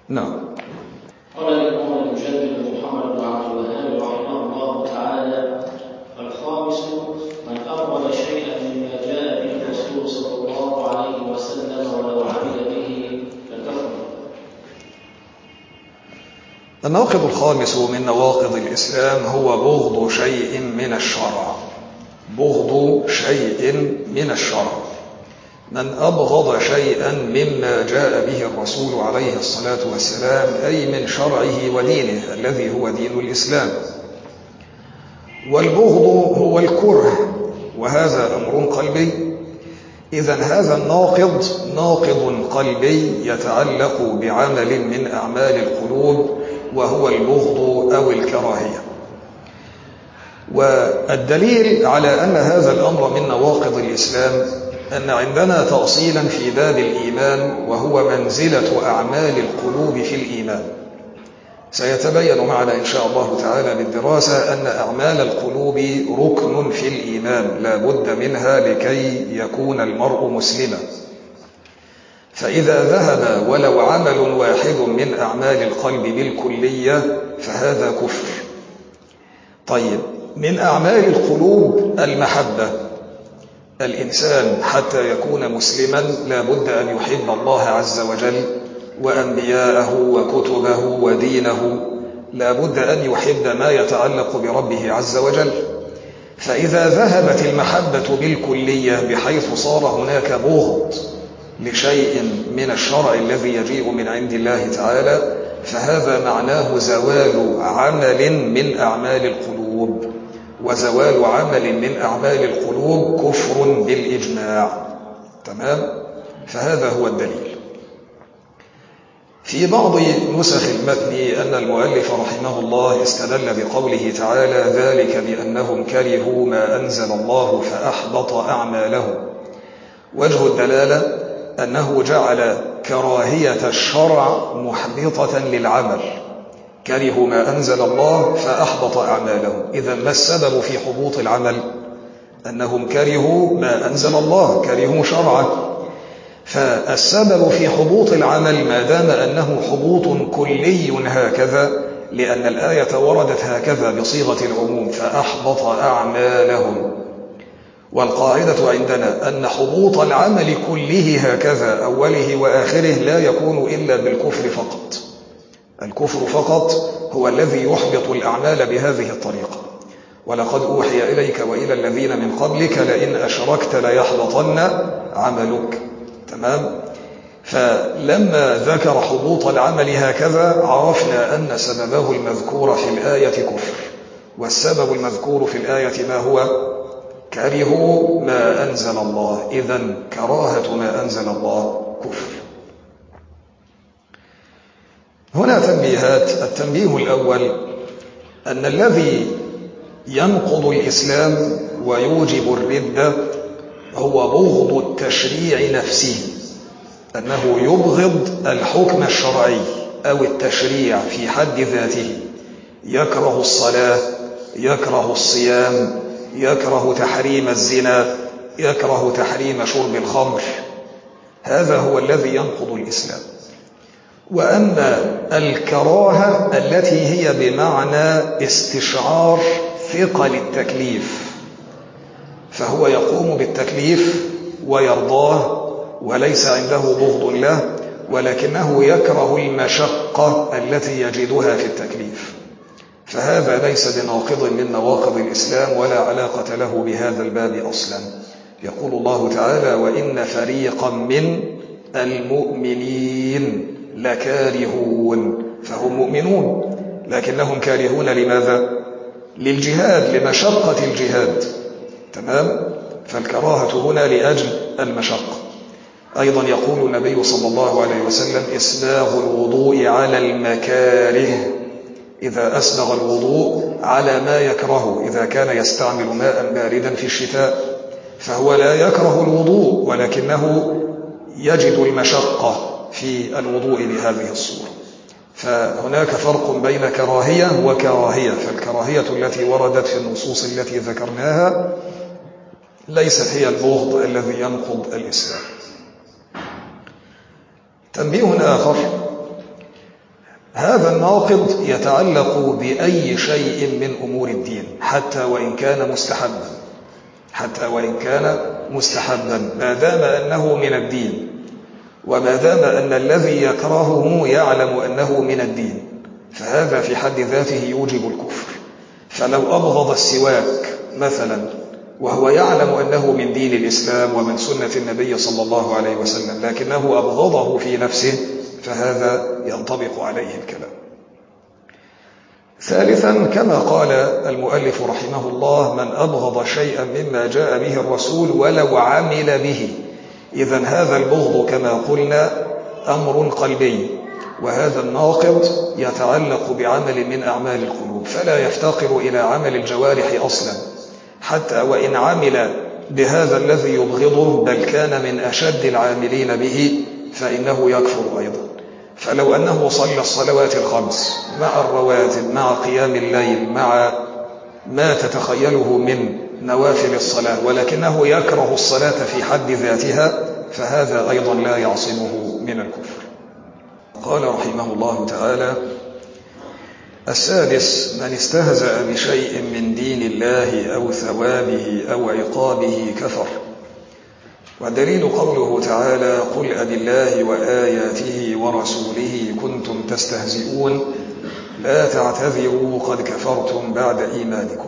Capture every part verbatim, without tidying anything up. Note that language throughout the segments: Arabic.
نعم. قال الإمام المجدد محمد بن عبد الوهاب رحمه الله تعالى: الخامس من أبغض شيئا مما جاء به الرسول صلى الله عليه وسلم ولو عمل به لكفر. الناقض الخامس من نواقض الإسلام هو بغض شيء من الشرع. بغض شيء من الشرع. من أبغض شيئا مما جاء به الرسول عليه الصلاة والسلام، أي من شرعه ودينه الذي هو دين الإسلام. والبغض هو الكره، وهذا أمر قلبي. إذن هذا الناقض ناقض قلبي يتعلق بعمل من أعمال القلوب، وهو البغض أو الكراهية. والدليل على أن هذا الأمر من نواقض الإسلام أن عندنا تأصيلا في باب الإيمان، وهو منزلة أعمال القلوب في الإيمان. سيتبين معنا إن شاء الله تعالى بالدراسة أن أعمال القلوب ركن في الإيمان لا بد منها لكي يكون المرء مسلما. فإذا ذهب ولو عمل واحد من أعمال القلب بالكلية فهذا كفر. طيب، من أعمال القلوب المحبة. الإنسان حتى يكون مسلما لا بد أن يحب الله عز وجل وأنبياءه وكتبه ودينه، لا بد أن يحب ما يتعلق بربه عز وجل. فإذا ذهبت المحبة بالكلية بحيث صار هناك بغض لشيء من الشرع الذي يجيء من عند الله تعالى، فهذا معناه زوال عمل من أعمال القلوب، وزوال عمل من أعمال القلوب كفر بالإجماع. تمام؟ فهذا هو الدليل. في بعض نسخ المتن أن المؤلف رحمه الله استدل بقوله تعالى: ذلك بأنهم كرهوا ما أنزل الله فأحبط أعمالهم. وجه الدلالة أنه جعل كراهية الشرع محبطة للعمل. كرهوا ما أنزل الله فأحبط أعمالهم. إذا ما السبب في حبوط العمل؟ أنهم كرهوا ما أنزل الله، كرهوا شرعه. فالسبب في حبوط العمل ما دام أنه حبوط كلي هكذا، لأن الآية وردت هكذا بصيغة العموم: فأحبط أعمالهم. والقاعدة عندنا أن حبوط العمل كله هكذا أوله وآخره لا يكون إلا بالكفر فقط. الكفر فقط هو الذي يحبط الأعمال بهذه الطريقة. ولقد أوحي إليك وإلى الذين من قبلك لئن أشركت ليحبطن عملك. تمام؟ فلما ذكر حبوط العمل هكذا عرفنا أن سببه المذكور في الآية كفر. والسبب المذكور في الآية ما هو؟ كرهوا ما أنزل الله. إذن كراهة ما أنزل الله كفر. هنا تنبيهات. التنبيه الأول أن الذي ينقض الإسلام ويوجب الردة هو بغض التشريع نفسه، أنه يبغض الحكم الشرعي أو التشريع في حد ذاته. يكره الصلاة، يكره الصيام، يكره تحريم الزنا، يكره تحريم شرب الخمر. هذا هو الذي ينقض الإسلام. وأما الكراهة التي هي بمعنى استشعار ثقل التكليف، فهو يقوم بالتكليف ويرضاه وليس عنده بغض له، ولكنه يكره المشقة التي يجدها في التكليف. فهذا ليس بناقض من نواقض الإسلام ولا علاقة له بهذا الباب أصلا. يقول الله تعالى: وإن فريقا من المؤمنين لكارهون. فهم مؤمنون لكنهم كارهون لماذا؟ للجهاد، لمشقة الجهاد. تمام؟ فالكراهة هنا لأجل المشقة. أيضا يقول النبي صلى الله عليه وسلم: إسباغ الوضوء على المكاره. إذا أسبغ الوضوء على ما يكره، إذا كان يستعمل ماء باردا في الشتاء فهو لا يكره الوضوء، ولكنه يجد المشقة في الوضوء بهذه الصورة. فهناك فرق بين كراهية وكراهية. فالكراهية التي وردت في النصوص التي ذكرناها ليست هي البغض الذي ينقض الإسلام. تنبيه آخر: هذا الناقض يتعلق بأي شيء من أمور الدين حتى وإن كان مستحبا حتى وإن كان مستحبا ما دام أنه من الدين، وما دام أن الذي يكرهه يعلم أنه من الدين، فهذا في حد ذاته يوجب الكفر. فلو أبغض السواك مثلا وهو يعلم أنه من دين الإسلام ومن سنة النبي صلى الله عليه وسلم لكنه أبغضه في نفسه، فهذا ينطبق عليه الكلام. ثالثا، كما قال المؤلف رحمه الله: من أبغض شيئا مما جاء به الرسول ولو عمل به. إذن هذا البغض كما قلنا أمر قلبي، وهذا الناقض يتعلق بعمل من أعمال القلوب، فلا يفتقر إلى عمل الجوارح أصلا، حتى وإن عمل بهذا الذي يبغضه بل كان من أشد العاملين به فإنه يكفر أيضا. فلو أنه صلى الصلوات الخمس مع الرواتب مع قيام الليل مع ما تتخيله من نوافل الصلاة ولكنه يكره الصلاة في حد ذاتها، فهذا أيضا لا يعصمه من الكفر. قال رحمه الله تعالى: السادس: من استهزأ بشيء من دين الله أو ثوابه أو عقابه كفر. ودليل قوله تعالى: قل أبالله وآياته ورسوله كنتم تستهزئون لا تعتذروا قد كفرتم بعد إيمانكم.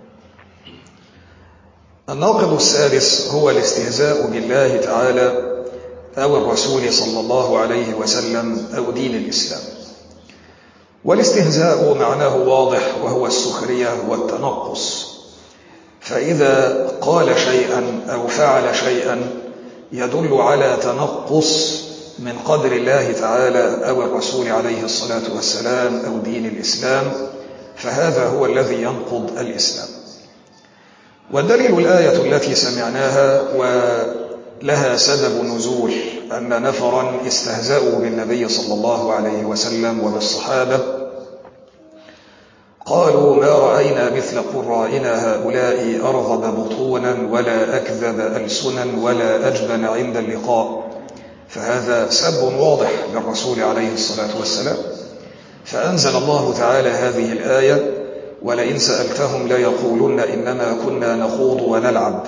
الناقض السادس هو الاستهزاء بالله تعالى أو الرسول صلى الله عليه وسلم أو دين الإسلام. والاستهزاء معناه واضح، وهو السخرية والتنقص. فإذا قال شيئا أو فعل شيئا يدل على تنقص من قدر الله تعالى أو الرسول عليه الصلاة والسلام أو دين الإسلام، فهذا هو الذي ينقض الإسلام. والدليل الآية التي سمعناها ولها سبب نزول أن نفرا استهزأوا بالنبي صلى الله عليه وسلم وبالصحابة، قالوا: ما رأينا مثل قرائنا هؤلاء أرغب بطونا ولا أكذب ألسنا ولا أجبن عند اللقاء. فهذا سب واضح للرسول عليه الصلاة والسلام. فأنزل الله تعالى هذه الآية: ولئن سألتهم ليقولن إنما كنا نخوض ونلعب.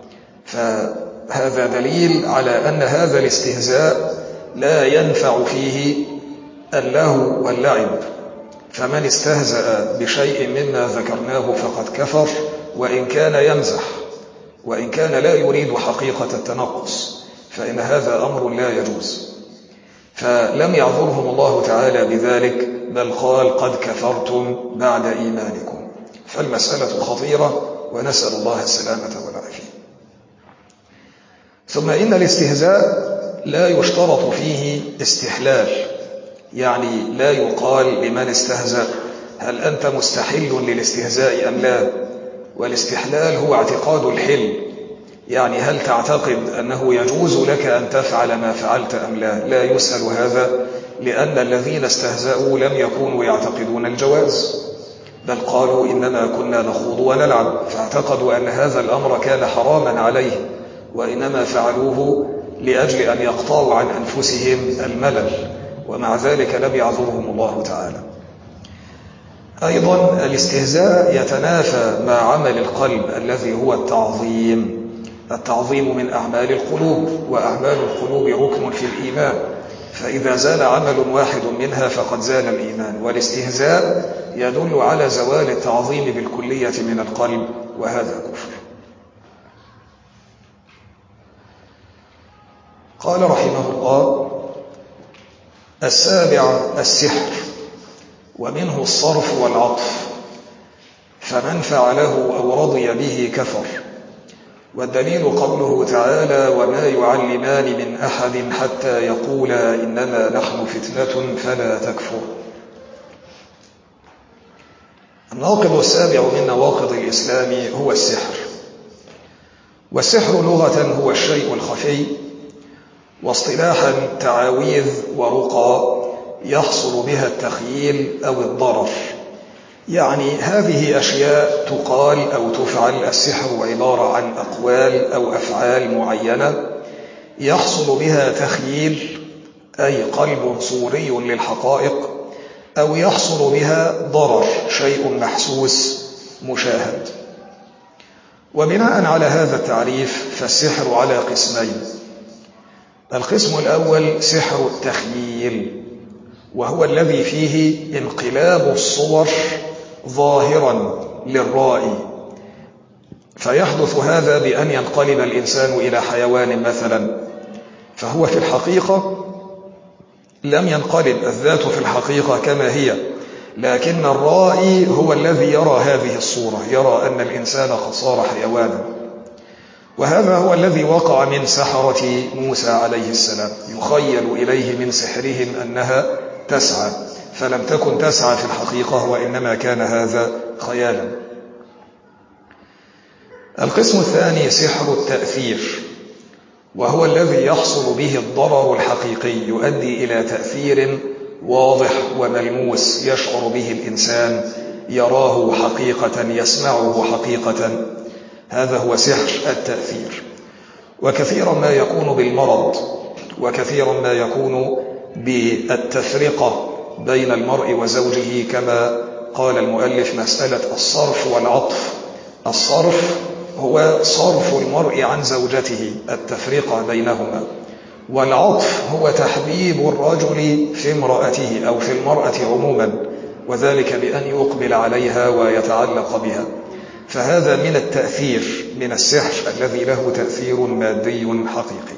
فهذا دليل على أن هذا الاستهزاء لا ينفع فيه اللهو واللعب. فمن استهزأ بشيء مما ذكرناه فقد كفر، وإن كان يمزح وإن كان لا يريد حقيقة التنقص، فإن هذا أمر لا يجوز. فلم يعذرهم الله تعالى بذلك، بل قال: قد كفرتم بعد إيمانكم. فالمسألة خطيرة، ونسأل الله السلامة والعافية. ثم إن الاستهزاء لا يشترط فيه استحلال، يعني لا يقال لمن استهزأ: هل أنت مستحل للاستهزاء أم لا؟ والاستحلال هو اعتقاد الحل، يعني هل تعتقد أنه يجوز لك أن تفعل ما فعلت أم لا؟ لا يسأل هذا، لأن الذين استهزأوا لم يكونوا يعتقدون الجواز، بل قالوا: إنما كنا نخوض ونلعب، فاعتقدوا أن هذا الأمر كان حراما عليه، وإنما فعلوه لأجل أن يقطعوا عن أنفسهم الملل، ومع ذلك لم يعذرهم الله تعالى. أيضا الاستهزاء يتنافى مع عمل القلب الذي هو التعظيم. التعظيم من أعمال القلوب، وأعمال القلوب ركن في الإيمان، فإذا زال عمل واحد منها فقد زال الإيمان. والاستهزاء يدل على زوال التعظيم بالكلية من القلب، وهذا كفر. قال رحمه الله: السابع السحر، ومنه الصرف والعطف، فمن فعله أو رضي به كفر. والدليل قوله تعالى: وما يعلمان من أحد حتى يقولا إنما نحن فتنة فلا تكفر. الناقض السابع من نواقض الإسلام هو السحر. والسحر لغة هو الشيء الخفي، واصطلاحا تعاويذ ورقى يحصل بها التخييل أو الضرر. يعني هذه أشياء تقال أو تفعل. السحر عبارة عن أقوال أو أفعال معينة يحصل بها تخييل، أي قلب صوري للحقائق، أو يحصل بها ضرر، شيء محسوس مشاهد. وبناء على هذا التعريف فالسحر على قسمين. القسم الأول سحر التخييل، وهو الذي فيه انقلاب الصور ظاهرا للرائي، فيحدث هذا بأن ينقلب الإنسان إلى حيوان مثلا، فهو في الحقيقة لم ينقلب، الذات في الحقيقة كما هي، لكن الرائي هو الذي يرى هذه الصورة، يرى أن الإنسان قد صار حيوانا. وهذا هو الذي وقع من سحرة موسى عليه السلام، يخيل إليه من سحرهم أنها تسعى، فلم تكن تسعى في الحقيقة، وإنما كان هذا خيالا. القسم الثاني سحر التأثير، وهو الذي يحصل به الضرر الحقيقي، يؤدي إلى تأثير واضح وملموس يشعر به الإنسان، يراه حقيقة، يسمعه حقيقة. هذا هو سحر التأثير. وكثيرا ما يكون بالمرض، وكثيرا ما يكون بالتفرقة بين المرء وزوجه، كما قال المؤلف مسألة الصرف والعطف. الصرف هو صرف المرء عن زوجته، التفرقة بينهما، والعطف هو تحبيب الرجل في امرأته أو في المرأة عموما، وذلك بأن يقبل عليها ويتعلق بها. فهذا من التأثير، من السحر الذي له تأثير مادي حقيقي.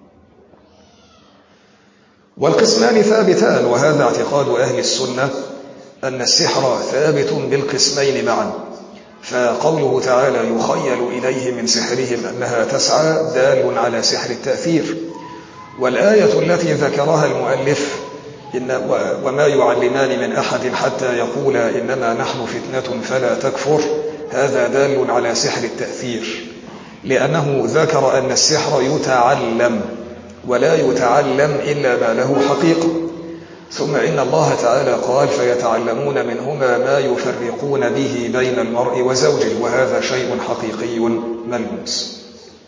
والقسمان ثابتان، وهذا اعتقاد أهل السنة أن السحر ثابت بالقسمين معا. فقوله تعالى يخيل إليه من سحرهم أنها تسعى دال على سحر التأثير. والآية التي ذكرها المؤلف إن وما يعلمان من أحد حتى يقولا إنما نحن فتنة فلا تكفر، هذا دال على سحر التأثير، لأنه ذكر أن السحر يتعلم، ولا يتعلم إلا ما له حقيقة. ثم إن الله تعالى قال فيتعلمون منهما ما يفرقون به بين المرء وزوجه، وهذا شيء حقيقي ملموس.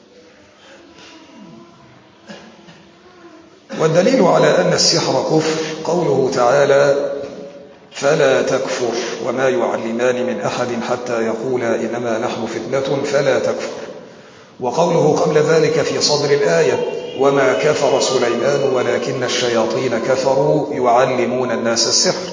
والدليل على أن السحر كفر قوله تعالى فلا تكفر وما يعلمان من أحد حتى يقولا إنما نحن فتنة فلا تكفر. وقوله قبل ذلك في صدر الآية وما كفر سليمان ولكن الشياطين كفروا يعلمون الناس السحر.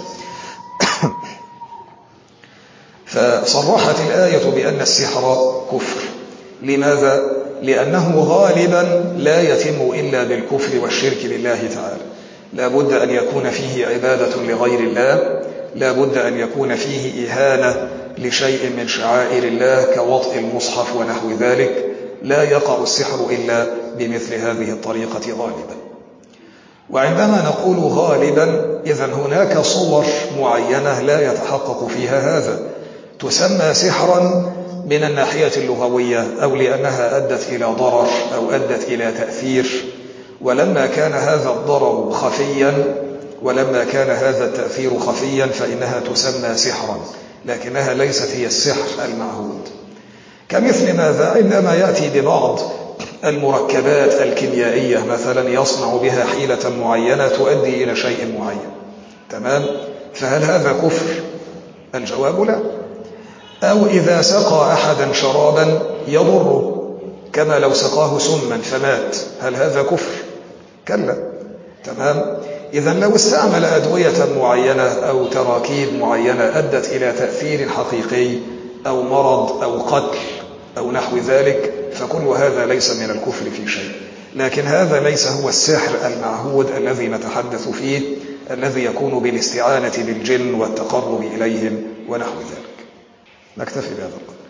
فصرحت الآية بأن السحر كفر. لماذا؟ لأنه غالبا لا يتم إلا بالكفر والشرك بالله تعالى. لا بد أن يكون فيه عبادة لغير الله، لا بد أن يكون فيه إهانة لشيء من شعائر الله كوطئ المصحف ونحو ذلك. لا يقع السحر إلا بمثل هذه الطريقة غالبا. وعندما نقول غالبا إذن هناك صور معينة لا يتحقق فيها هذا، تسمى سحرا من الناحية اللغوية، أو لأنها أدت إلى ضرر أو أدت إلى تأثير، ولما كان هذا الضرر خفيا ولما كان هذا التأثير خفيا فإنها تسمى سحرا، لكنها ليست هي السحر المعهود. كمثل ماذا؟ عندما يأتي ببعض المركبات الكيميائية مثلا يصنع بها حيلة معينة تؤدي إلى شيء معين، تمام؟ فهل هذا كفر؟ الجواب لا. أو إذا سقى أحدا شرابا يضره، كما لو سقاه سما فمات، هل هذا كفر؟ كلا، تمام؟ إذن لو استعمل أدوية معينة أو تراكيب معينة أدت إلى تأثير حقيقي أو مرض أو قتل أو نحو ذلك، فكل هذا ليس من الكفر في شيء. لكن هذا ليس هو السحر المعهود الذي نتحدث فيه، الذي يكون بالاستعانة بالجن والتقرب إليهم ونحو ذلك. نكتفي بهذا القدر.